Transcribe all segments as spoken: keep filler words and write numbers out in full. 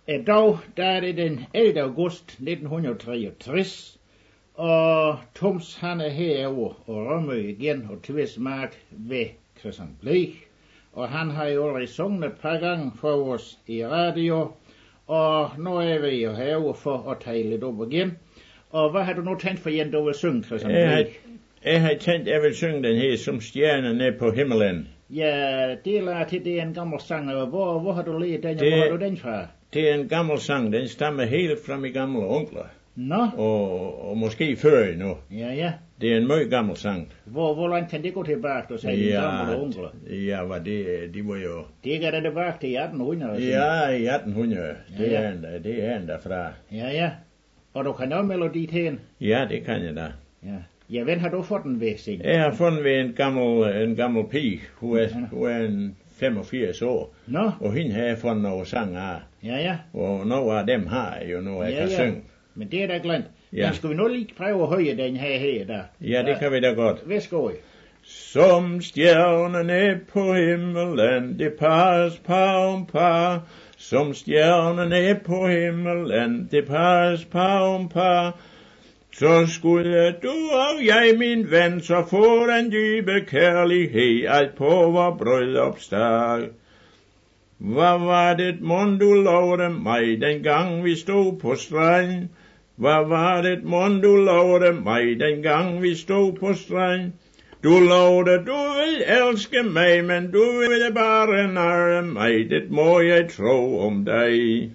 I dag, der er det den ellevte august nitten treogtres, og Tums han er herovre og Rømø igen og Tvismark ved Christian Blik. Og han har jo allerede sunget et par gange for os i radio, og nu er vi jo herovre for at tale lidt op igen. Og hvad har du nu tænkt for en, du vil synge, Christian Blik? Jeg har tænkt, at jeg vil synge den her Som stjernerne på himmelen. Ja, det er til det er en gammel sang, og hvor, hvor har du lært den, og hvor har du den fra? Det er en gammel sang, den stammer helt fra mine gamle onkler. Nå? Og, og måske før endnu. Ja, ja. Det er en meget gammel sang. Hvor, hvor langt kan det gå tilbage, du sagde, ja, de gamle onkler? Ja, hvad det, de var jo... Det går da tilbage til atten hundrede. Ja, i atten hundrede. Ja, det, ja. er en, det er en derfra. Ja, ja. Og du kan også melodi til en? Ja, det kan jeg da. Ja. Ja, hvem har du fået den ved, Sing? Jeg har fundet ved en gammel, en gammel pige. Hun er, ja. hun er en femogfirs år. Nå? Og hende har jeg fundet nogle sang af. Ja, ja. Og nogle af dem har jeg jo nu, jeg ja, kan ja. synge. Men det er da glemt. Ja. Men skal vi nu lige prøve at høre den her her der? Ja, det kan vi da godt. Værsgo. Som stjernerne på himmelen, det pares par om par. Som stjernerne på himmelen, det pares par om par. Så skulle du og jeg, min ven, så få den dybe kærlighed, alt på vor bryllupsdag. Hvad var det, mon du lovede mig, dengang vi stod på strand? Hvad var det, mon du lovede mig, dengang vi stod på strand? Du lovede, du vil elske mig, men du ville bare narre mig, det må jeg tro om dig.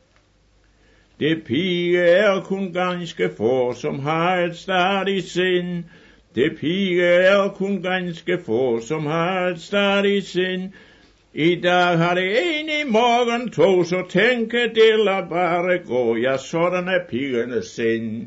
Det pige er kun ganske få, som har et stadigt sind. Det pige er kun ganske få, som har et stadigt sind. I dag har det en, i morgen to, så tænke det lader bare gå. Ja, sådan er pigernes sind.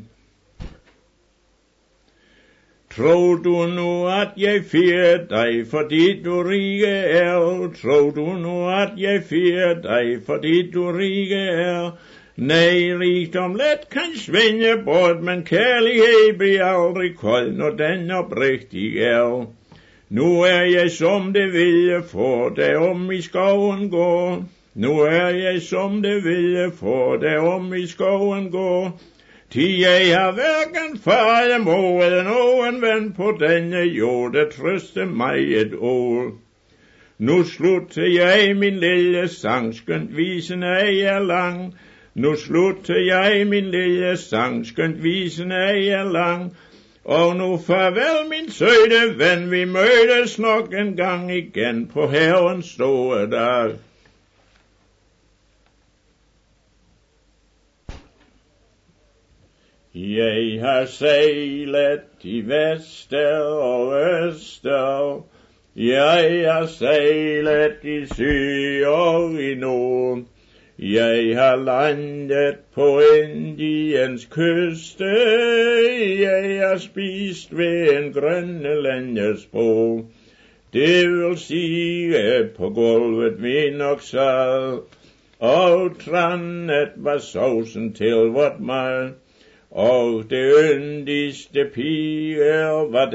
Tror du nu, at jeg firer dig, fordi du rige er? Tror du nu, at jeg firer dig, fordi du rige er? Nej, rigdom let kan svinge bort, men kærlighed bliver aldrig kold, når den oprigtig er. Nu er jeg som det ville få, der om i skoven går. Nu er jeg som det ville få, der om i skoven går. Til jeg har hverken far eller mor eller nogen ven på denne jord, der trøste mig et år. Nu slutter jeg min lille sang, skønt visen er lang. Nu slutter jeg min lille sang, skønt visen er lang. Og nu farvel min søde ven, vi mødes nok en gang igen på havens store dag. Jeg har sejlet i vester og øster, jeg har sejlet i syd og i nord. Jeg har landet på Indiens kyste, jeg har spist ved en grønlanders bro. Det vil sige på gulvet vin og salt, og trandet var sovsen til vort mad. Og det yndigste piger var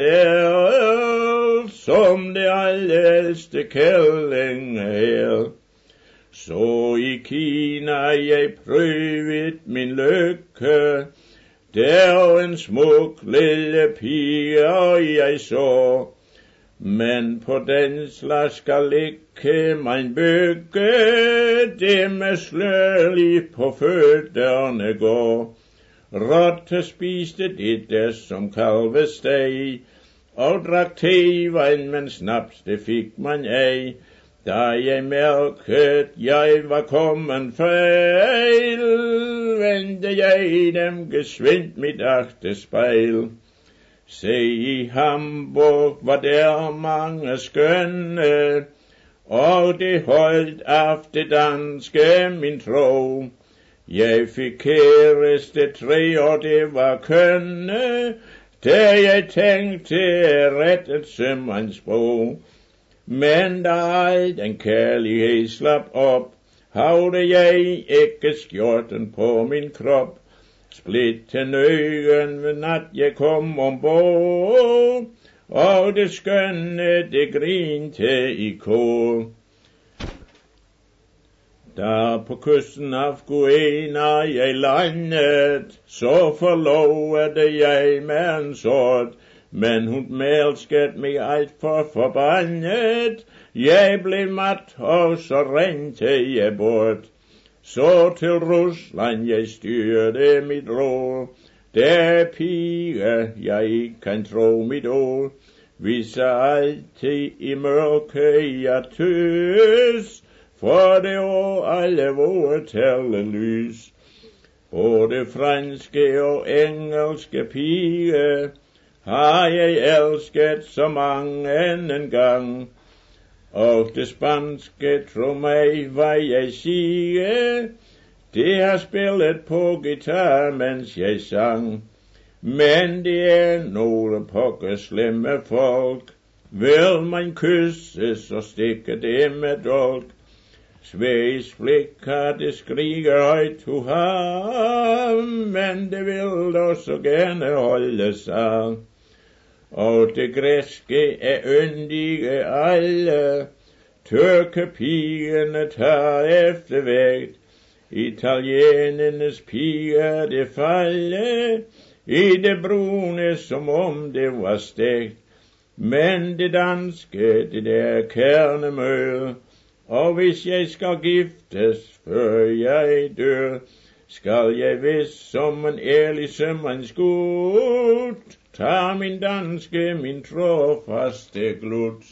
der, som det allerældste kælling her. Så i Kina jeg prøvet min lykke, der en smuk lille pige jeg så. Men på den slags skal ikke man bygge, det med slørlig på fødderne går. Rotte spiste det der som kalvesteg, og drak tevejen, men snaps det fik man ej. Da jeg mærkede, jeg var kommet fejl, vendte jeg dem gesvindt mit agterspejl. Se, i Hamburg var der mange skønne, og det holdt afte danske min tro. Jeg fik kæreste tre, og det var kønne, da jeg tænkte ret et sømandssprog. Men da al den kærlighed slap op, havde jeg ikke skjorten på min krop. Splitten øjen ved nat jeg kom ombord, og det skønne det grinte i kor. Der på kysten af Guiana jeg landet, så forlovede jeg med en sort, men hun melsket mig alt for forbandet. Jeg blev mat, og så rendte jeg bort. Så til Rusland jeg styrte mit råd. Der pige, jeg ikke kan tro mit ord. Viser altid i mørke jeg tøs, for det år alle våre tælle lys. Både franske og engelske pige har jeg elsket så mange en gang. Og det spanske, tro mig, hvad jeg siger, det har spillet på guitar, mens jeg sang. Men det er nogle pokker slemme folk, vil man kysse, så stikker det med dolk. Sveriges flikker, det skriger højt du har, men det vil da så gerne holde sig. Og det græske er yndige alle, tyrkepigerne tager efter vægt. Italienernes piger, det falder i det brune, som om det var stegt. Men det danske, det der kernemøl, og hvis jeg skal giftes, før jeg dør, skal jeg vist som en ærlig sømandsskud, ta min danske, min trofaste glut.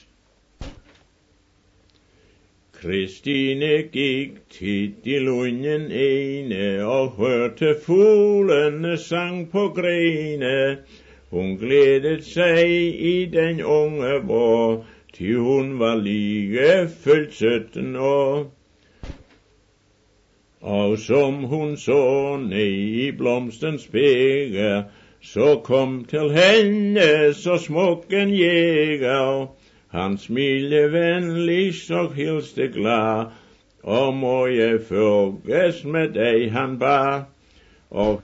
Kristine gik tit i lunden ene, og hørte fuglene sang på grene. Hun glædede sig i den unge vår, til hun var lige fyldt sytten år. Og som hun så ned i blomstens bæger, så kom til hende så smuk en jæger. Han smilede venligt, så hilste glad, og må jeg følges med dig, han bar. Og,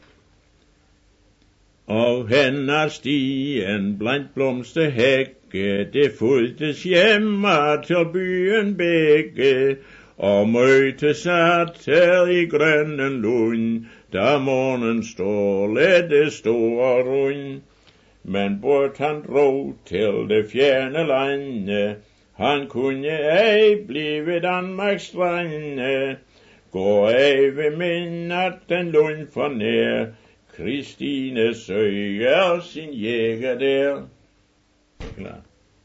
og hen ad stien blandt blomsterhække, det fulgtes hjemme til byen begge, og mødtes atter i grønnen lund, da morgen strålede det store rund. Men bort han drog til det fjerne lande, han kunne ej blive Danmarks strande. Gå af ved min natten lund for nær, Kristine søger sin jæger der. Klar.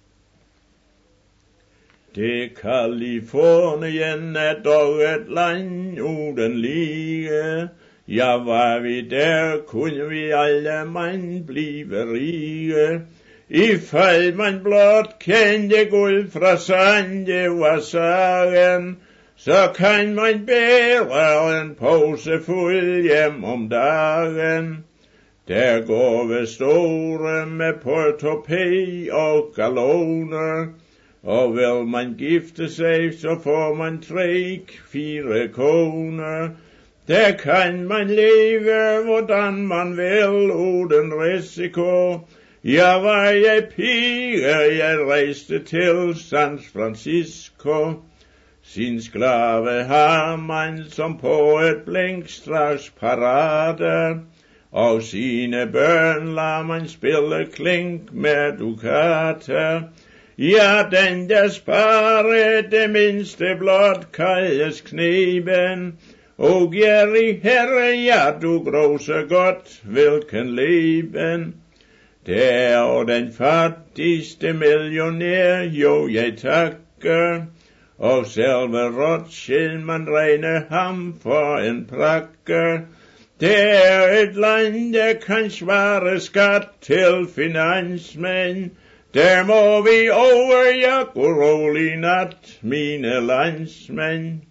Det Kalifornien er dog et land uden lige. Ja, var vi der, kunne vi alle mand blive rige. I fald man blot kendte guld fra sand, det var sagen, så kan man bære en pose fuld hjem om dagen. Der går vi store med portopæ og galloner, og vil man gifte sig, så får man tre, fire koner. Der kan man leve, hvordan man vil, uden risiko. Ja, var jeg pige, jeg rejste til San Francisco. Sin sklave har man som på et blink straks parade, og sine børn lader man spille klink med dukater. Ja, den der sparer det mindste blot kaldes kniben. Og Jerry herre, ja, du grov så godt, hvilken leben. Der og den fattigste millionær, jo, jeg takker. Og selve Rothschild, man regner ham for en prakker. Det er et land, der kan svare skat til finansmænd. Der må vi overjage rolig nat, mine landsmænd.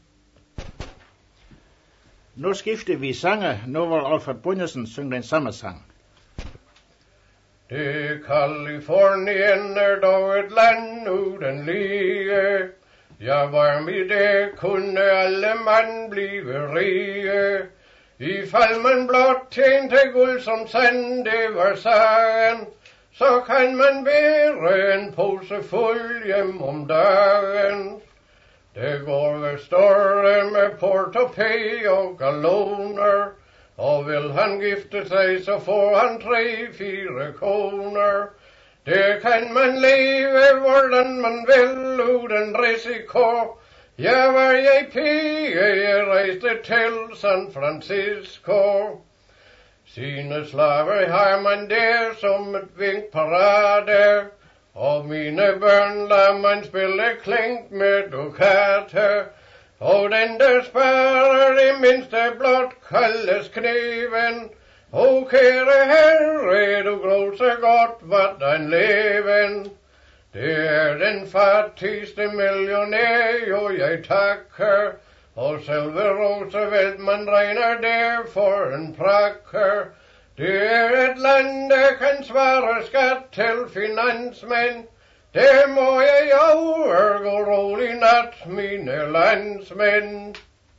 Nu skifter vi sanger. Nu vil Alfred Bundesen synge den samme sang. Det Kalifornien er dog et land uden lige. Ja, var mi det, kunne alle mand blive rige. I fald man blot tjente guld som sand, det var sagen, så kan man bære en pose fuld hjem om dagen. Det går ved større med portopæ og galloner, og vil han gifte sig, så får han tre, fire koner. Det kan man leve, hvordan man vil, uden risiko. Ja, var jeg pige, jeg rejste til San Francisco. Sine slaver har man der som et vinkparade, og mine børn lader man spille klink med dukater. Og den der sparer det mindste blot kaldes kniven. O kære herre, du gror så godt, hvordan leven. Det er den fattigste millionær, jo jeg takker. Og selve Roosevelt, man regner der for en prakker. Det er et land, der kan svare skat til finansmænd. Det må jeg overgå rolig nat, mine landsmænd.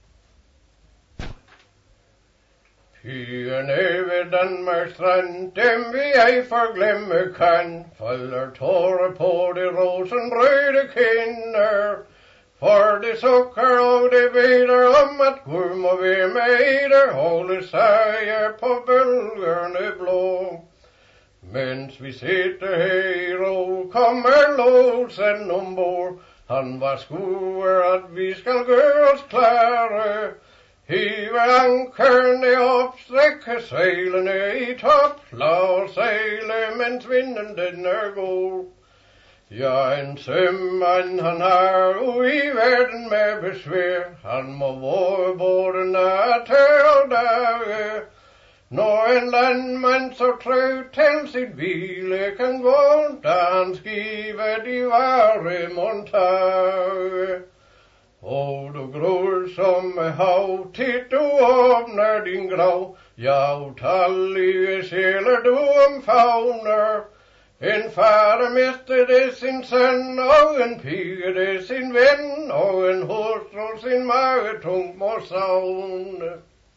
Pigerne ved Danmarks strand, dem vi ej forglemme kan, falder tårer på de rosenrøde kinder. For det sukker og det beder om, at Gud må være med eder, holde sejr på bølgerne blå. Mens vi sitter her i ro, kommer lodsen ombord. Han var skuer, at vi skal gøre os klare. Hive ankerne op, strække sejlene i top, lad os sejle, mens vinden den er god. Ja, en sømand han har ude i verden med besvær, han må våge både nat og dage. Når en landmand så trøg til sit hvile kan gå, da han skive de vare montage. Og du gror som hav, tit du åbner din grav, ja, utallige sjæler du omfavner. En far mistede sin søn, og en pige det sin ven, og en hustru sin mage tungt må savne.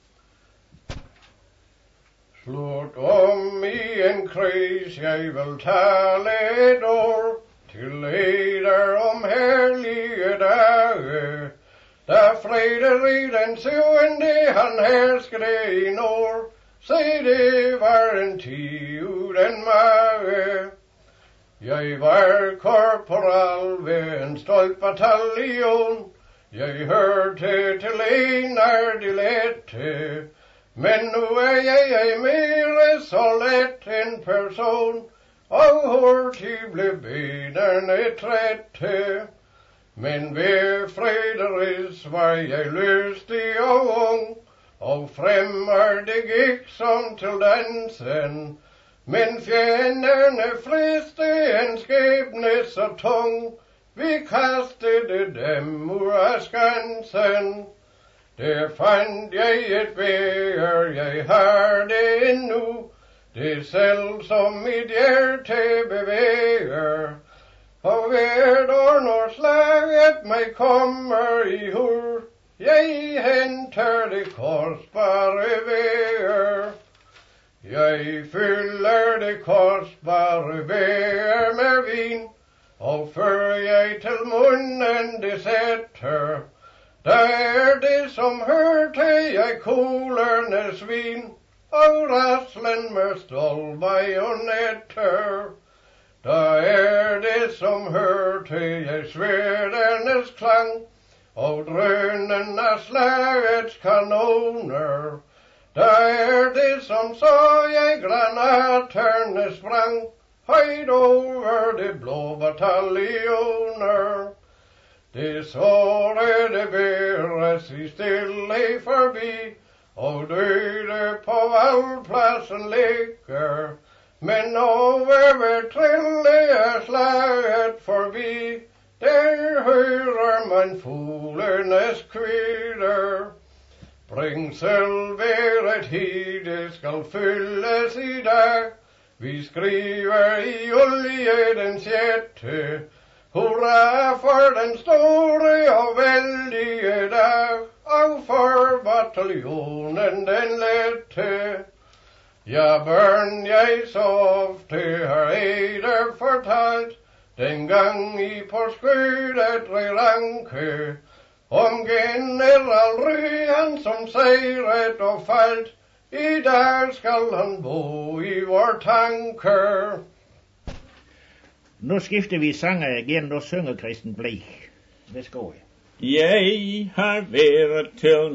Slut om i en kreds, jeg vil tale et ord, til eder om herlige dage. Da Frederik den syvende, han herskede i nord, se det var en tid uden mage. Jeg var korporal ved en stolt bataljon, jeg hørte til en af de lette, men nu er jeg ej mere så let en person, og hurtigt blev benerne trætte. Men ved Frederiks var jeg lystig og ung, og fremmer det gik som til dansen. Men fjenderne friste en skæbne så tung, vi kastede dem ud af skansen. Der fandt jeg et bæger, jeg har det endnu, det selv som mit hjerte bevæger. Og hvert år når slaget mig kommer i hur, jeg henter det kostbare vær. Jeg fylder det kostbare vær med vin, og før jeg til munden det sætter, der er det som hørte jeg kuglernes vin, og raslen med stålbajonetter. Der er det som hørte jeg sværdernes klang, og drønen af slagets kanoner. Der er det som så jeg granaterne sprang, højt over det blå bataljoner. Det sårede bæres i stille forbi, og døde på valgpladsen ligger. Men over ved trille er slaget forbi, der hører man fuglenes kvitter. Bring sølvværet hit, det skal fyldes i dag. Vi skriver i olie den sjette, hurra for den store og vældige dag, og for bataljonen den lette. Ja, børn, jeg så ofte har eder fortalt, dengang I på skødet red ranke, Om general Ryan som sejret og faldt, i dag skal han bo i vor tanker. Nu skifter vi sanger igen, nu synger Christen Blik. Værsgo. Jeg har været til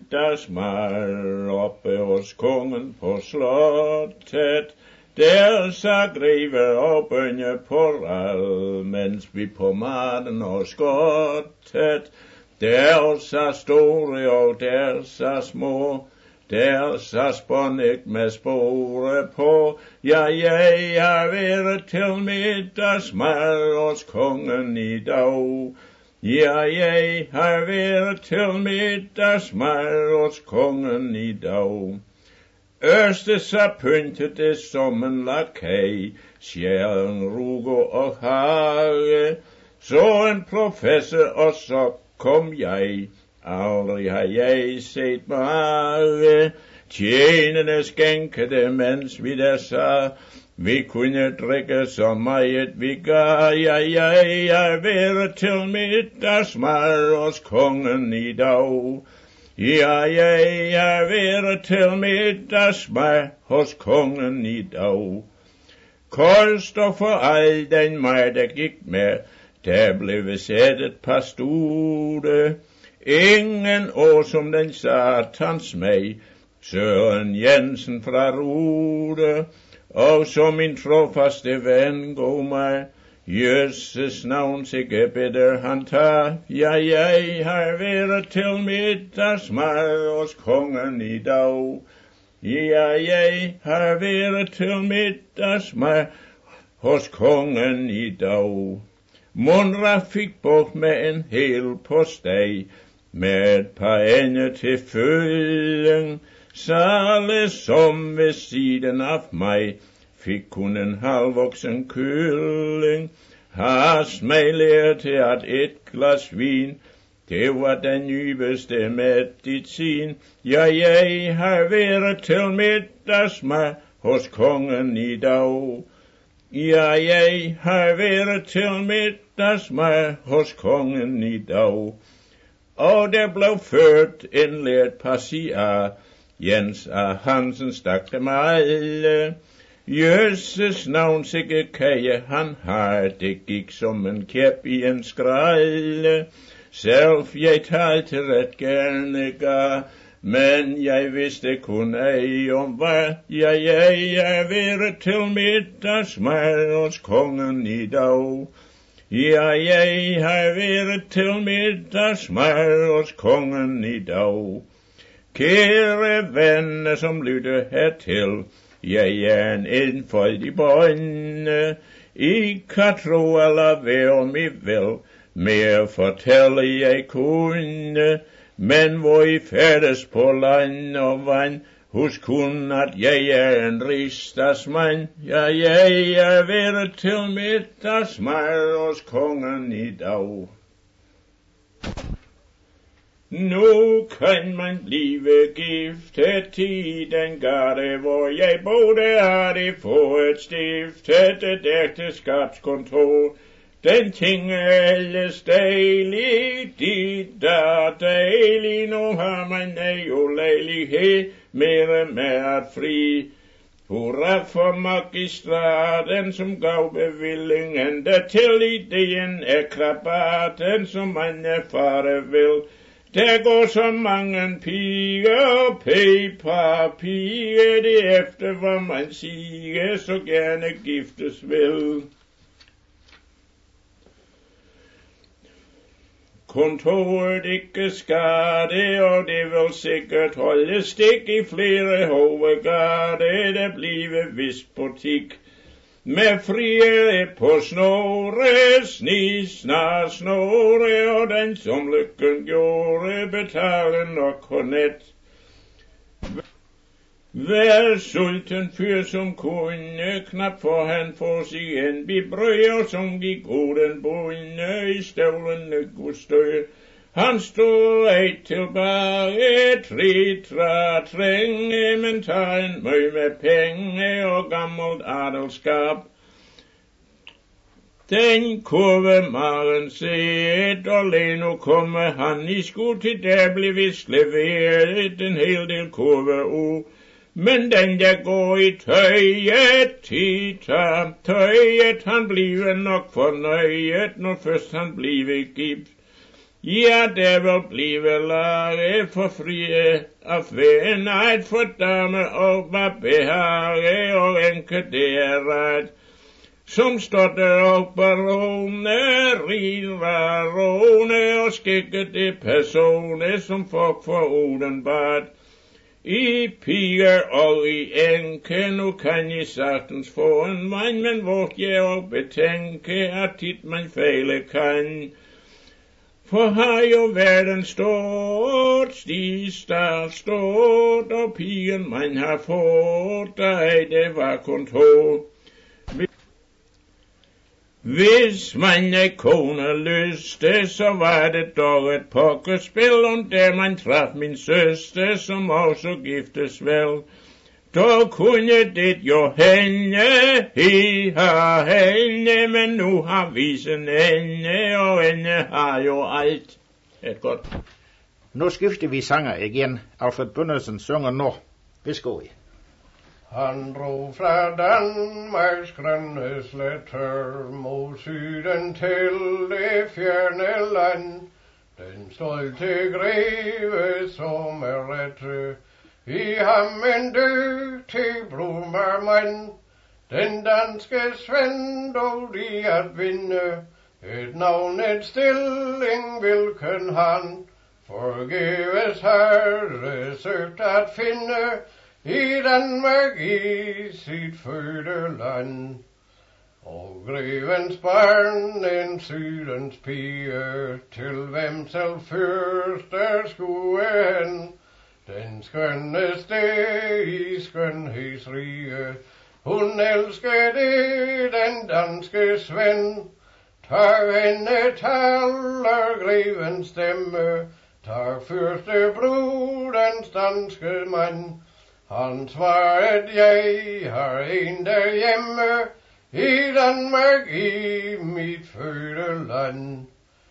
middagsmad oppe hos kongen på slottet. Der sa greve og bønne på rad, mens vi på maden og skottet. Der sa store og der sa små, der sa spånægt med spore på. Ja, jeg har været til middagsmad hos kongen i dag. Ja, jeg har været til middagsmad hos kongen i dag. Ørstes er pyntet det som en lakaj, sjælen, rugo og hage. Så en professor, og så kom jeg. Aldrig har jeg set mage. Tjenende skænkede, mens vi der sa, vi kunne drikke så meget vi gav. Ja, jeg har været til middagsmad hos kongen i dag. Ja, jeg har været til middagsmad hos kongen i dag. Kost og for al den mad, der gik med, der blev sat et par stude. Ingen år som den satans mig, Søren Jensen fra Rude. Og som min trofaste ven gå mig, Jøsses navn sikke bedre han tager. Ja, jeg har været til middagsmad hos kongen i dag. Ja, jeg har været til middagsmad hos kongen i dag. Mundra fik bort med en hel postej, med et par ende til følgen. Sale som ved siden af mig, fik kun en halvvoksen kylling. Has mig lært til at et glas vin, det var den nybeste medicin. Ja, jeg har været til middagsmad hos kongen i dag. Ja, jeg har været til middagsmad hos kongen i dag. Og der blev ført en lært passia, Jens A. Hansen stak dem alle. Jøsses navn sikke kaje han har, det gik som en kæp i en skralde. Selv jeg talte ret gerne ga, men jeg vidste kun ej om hvad. Ja, jeg er været til middagsmad hos kongen i dag. Ja, jeg har været til middagsmad hos kongen i dag. Kære venner, som lytter hertil, jeg er en enfoldig bånd. I kan tro eller være om I vil, mere fortælle jeg kunne. Men hvor I færdes på land og vand, husk kun at jeg er en rigsdagsmand. Ja, jeg er været til middagsmad hos kongen i dag. Nu kan man blive giftet i den gade, hvor jeg boede, har de fået stiftet et ægteskabskontor. Den ting er ellers dejlig, de der dejlig, nu har man jo lejlighed mere med at fri. Hurra for magistraten, som gav bevillingen, der til ideen er krabaten, som man erfare vil. Der går så mange piger og pay-par-piger, det efter hvad man siger, så gerne giftes vel. Kontoret ikke skade, og det vil sikkert holde stik i flere hovedgade, der bliver vist butik. Med friere på snore, sni, snar, snore, og den som lykken gjorde, betale nok kornet. Hver sulten fyr som kunne, knap for han får sig en bibrød, og som gik uden bunde i støvlene gudstø. Han stod ej tilbage, tri, tra, trænge, men tager en møg med penge og gammelt adelskab. Den kurve maren set, og leno komme han i skole til, der blev vist leveret en hel del kurve u. Men den der går i tøjet, tita, tøjet, han bliver nok fornøjet, når først han bliver gift. Ja, der vil blive lage for frie af vennet for dame og behage og enke deret. Som står der op barone, riva rone og skikkede personer som folk for udenbart. I piger og i enke, nu kan I sagtens få en mand, men vågt jeg og betænke, at tit man fejle kan. For har jo verden stort, sti start stort, og pigen man har fået, der det var kun to. Hvis man er kone lyste, så var det dog et pokkespil, om der man traf min søster, som også giftes vel. Da kunne det jo hende, hi har hende, men nu har visen ende, og hende har jo alt. Et godt. Nu skifter vi sanger igen. Alfred Bønnesen synger nu. Værsgo I. Han drog fra Danmarks grønne sletter mod syden til det fjerne land. Den stolte greve som er rette, i ham en dygtig blommermand. Den danske Svend dog de at vinde, et navn, et stilling, hvilken han forgæves herre søgt at finde, i Danmark i sit fødeland. Og grevens barn, en sydens pige, til hvem selv fyrster skulle hen. Den skønneste i skønhedsrige, hun elskede den danske Svend. Tag hende taler grevens stemme, tag fyrste brudens danske mand. Han svarede, jeg har en derhjemme, i Danmark i mit fødeland.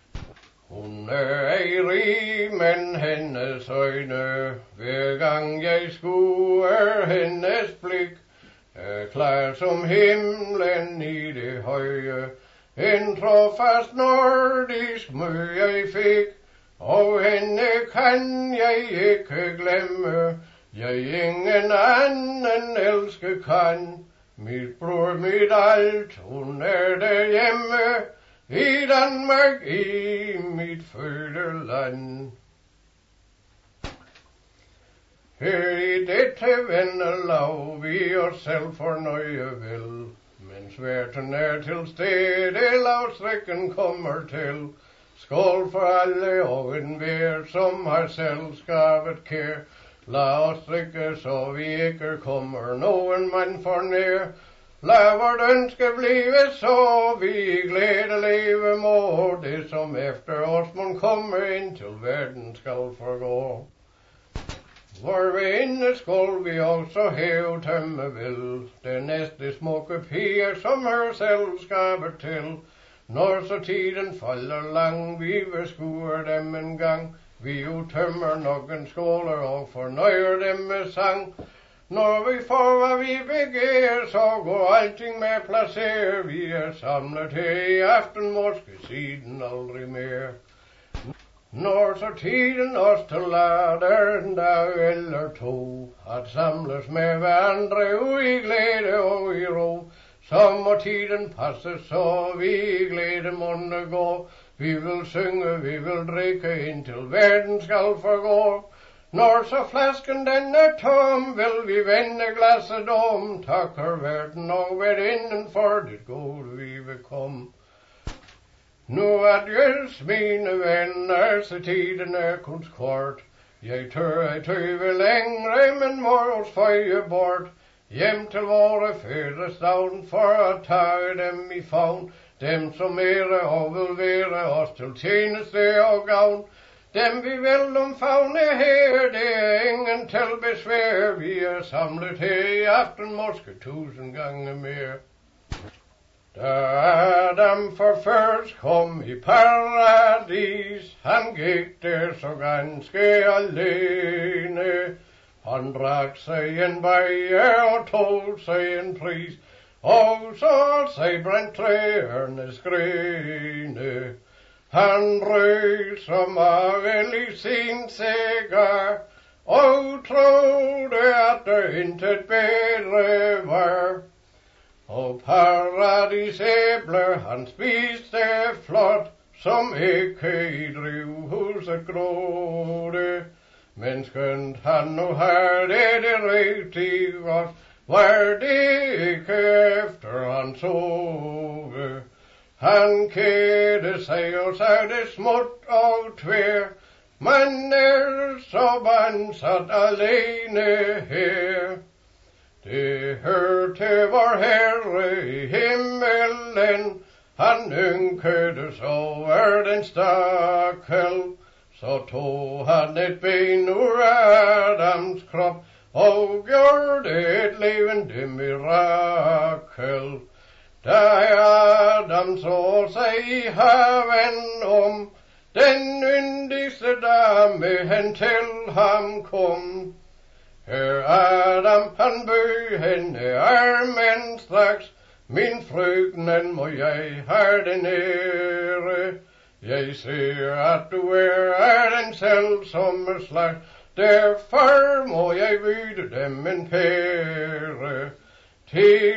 Hun er ej rig, men hendes øjne, hver gang jeg skuer hendes blik, er klar som himlen i det høje. En trofast nordisk mø jeg fik, og hende kan jeg ikke glemme. Jeg ingen anden elske kan, mit bror, mit alt, hun er derhjemme, i Danmark i mit fødeland. Her i dette vennelag vi os selv fornøje vil, mens verden er til stede, lavstrikken kommer til. Skål for alle og enhver som har selskabet kær. Lad os drikke, så vi ikke kommer nogen mand for nær. Lad vort ønske blive, så vi i glæde leve må. Det som efter os må komme ind til verden skal forgå. Hvor vi inde skål vi også hæve tømme vil. Den næste smukke piger, som hør selskabet til. Når så tiden falder lang, vi beskuer dem en gang. Vi jo tømmer nokken skåler og fornøjer dem med sang. Når vi får hvad vi begær, så går alting med placer. Vi er samlet her i aften, måske siden aldrig mere. Når så tiden os til lader en dag eller to, at samles med hverandre ud i glæde og i ro, så må tiden passe, så vi i glæde måtte gå. Vi vil synge, vi vil drikke, indtil verden skal forgå. Når så flasken den er tom, vil vi vende glasset om. Takker verden og verdinden for det gode vi vil komme. Nu adjøs mine venner, så tiden er kun kort. Jeg tør ej tøve længere, men må os føje bort. Hjem til vore fødestavn for at tage dem i favn. Dem som ære og vil være os til tjeneste og gavn. Dem vi vil omfavne her, det er ingen til besvær. Vi er samlet her i aften, måske tusind gange mere. Da Adam for først kom i paradis, han gik der så ganske alene. Han drak sig en bajer og tog sig en pris, og så sig brændt træernes grene. Han røg som magel i sin cigar, og troede, at der intet bedre var. Og paradisæbler han spiste flot, som ikke i drivhuset gråde. Men skønt han nu havde det rigtig godt, var det ikke efter han sove. Han kædte sig og sagde smut og tvær, man er så bansat alene her. Det hørte vor Herre i himmelen, han ynkedes over den stakkel. Så tog han et ben ur Adams krop, og gjorde et levende mirakel. Da Adam så sig i haven om, den yndigste dame hen til ham kom. Her Adam han bøg hende armen straks, min frøknen må jeg have den ære. Jeg ser at du er den selvsomme slags, derfor må jeg byde dem en pære. Til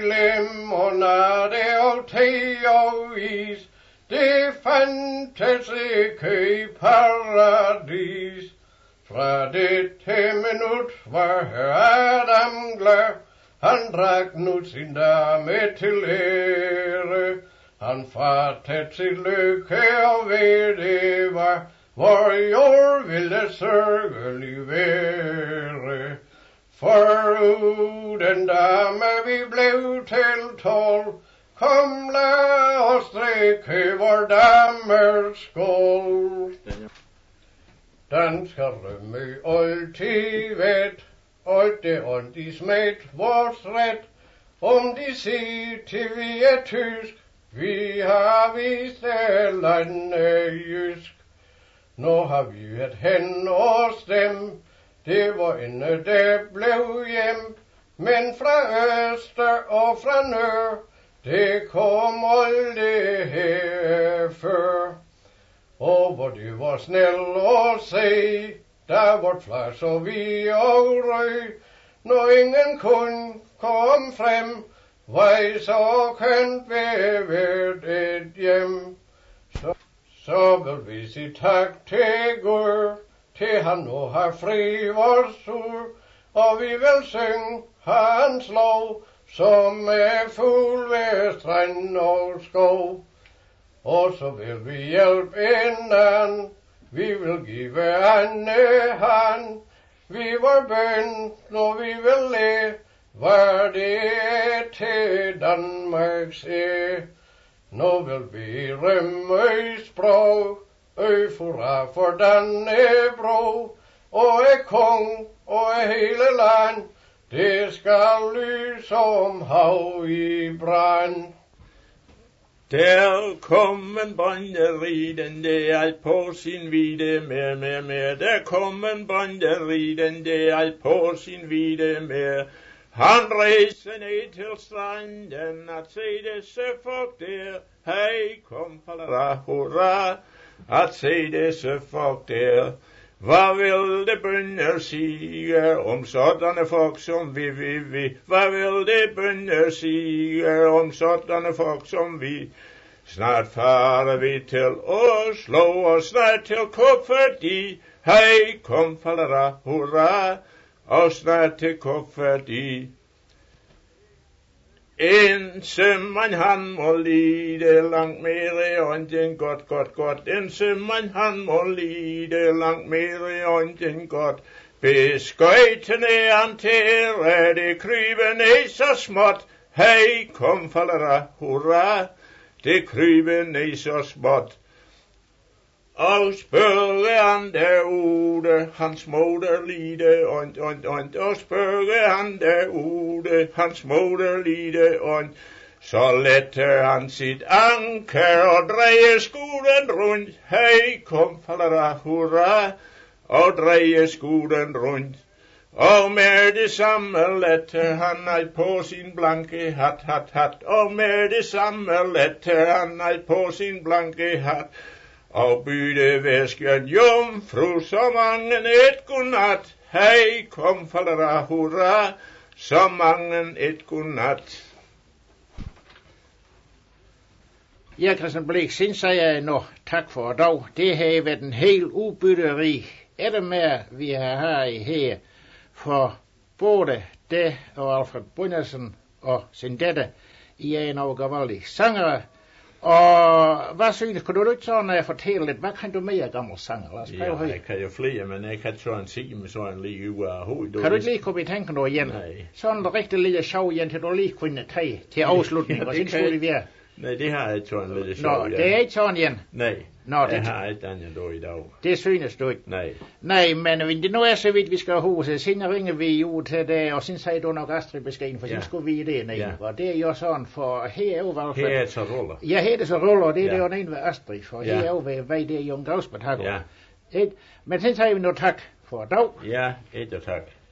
limonade og te og is, det fandtes ikke i paradis. Fra dette minut var her Adam glad, han drak nu sin dame til ære. Han fattet sit lykke og ved det var, hvor jord ville sørgelig være. Foruden dame vi blev til tolv, kom lad os drikke vor damers skål. Danskere med altid vet, alt det ondt i smet vores ret, om de siger til vi er tysk, vi har vist landet jysk. Nå har vi et hen hos dem, det var inde der blev hjem, men fra øster og fra nør, det kom aldrig her før. Og hvor det var snäll at se, der vort flas og vi og røg, når ingen kun kom frem, vej så kønt bevært et hjem. Så, så vil vi sige tak til Gud, til han nu har fri vores ur, og vi vil synge hans lov, som er fuld ved strand og skov. Og så vil vi hjælpe hinanden, vi vil give andre hand, vi var bøn, når vi vil le, var det til Danmarks æ. Nå vil vi rømme i sprog, øfura for Dannebro, og er kong og er hele land, det skal lys som hav i brand. Der kom en bonde ridende, alt på sin vide mere, mere, mere. Der kom en bonde ridende, alt på sin vide mere. Han rejste ned til stranden, at se disse folk der. Hej, kom, falera, hurra, at se disse folk der. Hvad vil det bønder sige om sådanne folk som vi, vi, vi? Hvad vil det bønder sige om sådanne folk som vi? Snart farer vi til Oslo, og snart til Kofferdi. Hej, kom, falera, hurra, og snart til Kofferdi. En sømand han må lide langt mere ondt end godt, godt, godt. En sømand han må lide langt mere ondt end godt. Beskøjtene han til det kryber så småt. Hej, kom, falera, hurra, det kryber ned så småt. Og spørge han derude, hans moder lide ondt, ondt, ondt. Og spørge han derude, hans moder lide ondt. Så letter han sit anker og drejer skuden rundt. Hej, kom, falera, hurra, og drejer skuden rundt. Og med det samme letter han ej på sin blanke hat, hat, hat. Og med det samme letter han ej på sin blanke hat. Og bytte væsken jomfru, så mangen et godnat. Hej, kom, falera, hurra, så mangen et godnat. Ja, Christian Blik, sin siger jeg nu tak for i dag. Det har været en helt ubytterig ettermær, vi har her i her. For både det og Alfred Brynildsen og sin datter, I er en overgevaldig sanger. Og hvad synes, kan du ikke sådan uh, fortælle lidt, hvad kan du mere gamle sanger? Lad os prøve ja, jeg kan jo flere, men jeg kan sådan sige med sådan lige ud af hovedet. Kan du ikke lige komme i tanken noget igen? Nej. Sådan en rigtig lille sjov igen, til du lige kunne tage til afslutning. Ja, Hvad det synes kan du, det vi er? Nej, det har jeg ikke sådan lidt sjov. Nå, det er ikke sådan igen. Nej, Nå, det jeg har ikke andet dog i dag. Det synes du ikke. Nej. Nej, men det nu er så vidt, vi skal huske. Siden ringer vi jo til det, og siden sagde du nok Astrid beskeden, for ja. Siden skulle vi i det, nej. Ja. Og det er jo sådan, for her er jo i hvert fald... Her er det så ruller. Ja, her er det så ruller, og det er ja. jo en ved Astrid, for ja. her er jo ved, hvad det er jo en gravspektakel. Ja. Men så siger vi nu tak for i dag. Ja, et og tak.